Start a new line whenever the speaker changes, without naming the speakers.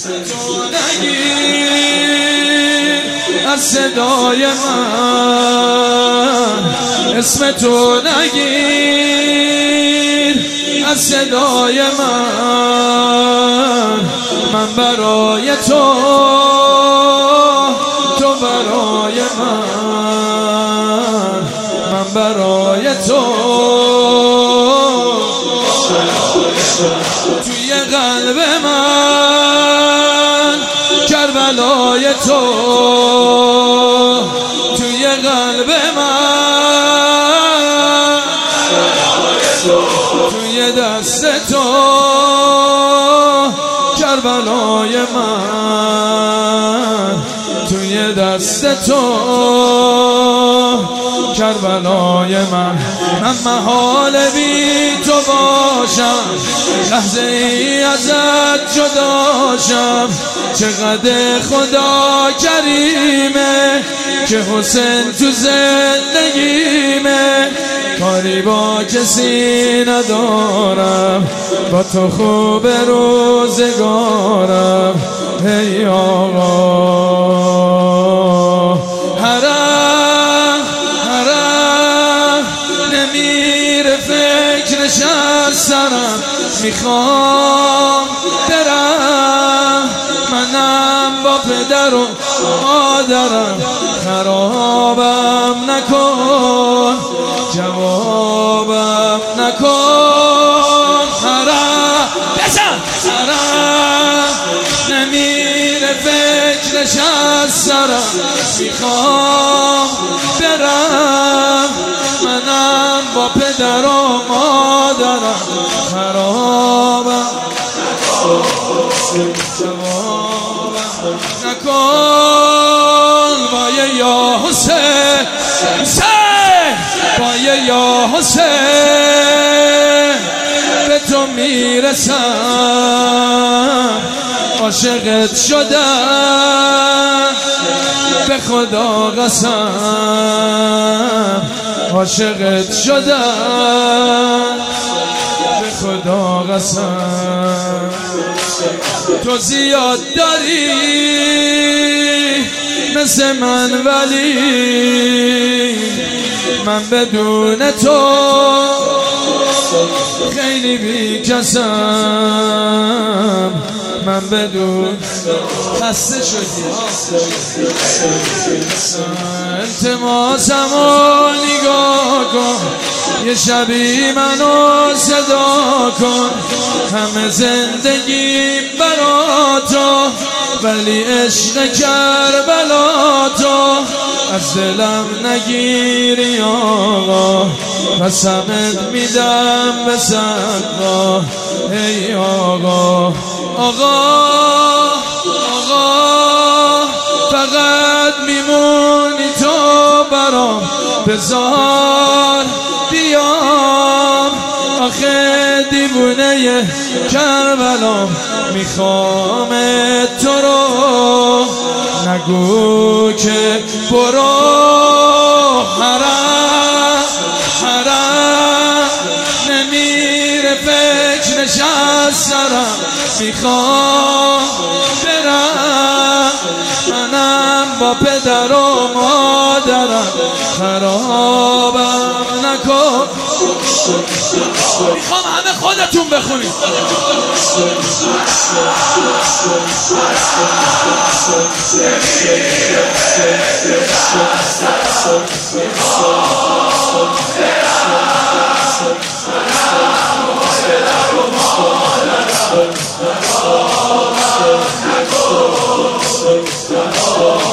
تو نگیر از صدای من، اسم تو نگیر از صدای من. من برای تو، تو برای من، من برای تو. توی قلب من کربلای تو، توی قلب من، توی دست تو کربلای من، توی دست تو کربلای من. من محال بی تو باشم، لحظه ای ازت جداشم. چقدر خدا کریمه که حسین تو زندگیمه. کاری با کسی ندارم، با تو خوب روزگارم. هی آقا حرم حرم نمیره فکرش از سرم. میخوام برم منم با پدر و مادرم. خرابم نکن جوابم نکن. حرم بزن حرم نمیره فکرش از سرم. میخوام برم منم با پدر و مادرم. خرابم جوابم نکن. وای یا حسین حسین، وای یا حسین به تو میرسم. عاشقت شدم به خدا قسم. عاشقت شدم به خدا قسم. تو زیاد داری مثل من، ولی من بدون تو خیلی بیکسم. من بدون خسته شدی التماسمو نگاه کن. یه شبی منو صدا کن. همه زندگی برا تو، ولی عشق کربلا تو از دلم نگیری آقا. قسمت میدم به صدقا. ای آقا آقا آقا فقط میمونی تو برام. بذار بیام آخه دیوونه کربلام. میخوام تو رو نگو که برو. حرم حرم نمیره فکرش از سرم. میخوام برم منم با پدر و مادرم. خرابم نکن. میخوام همه خودتون بخونید. Oh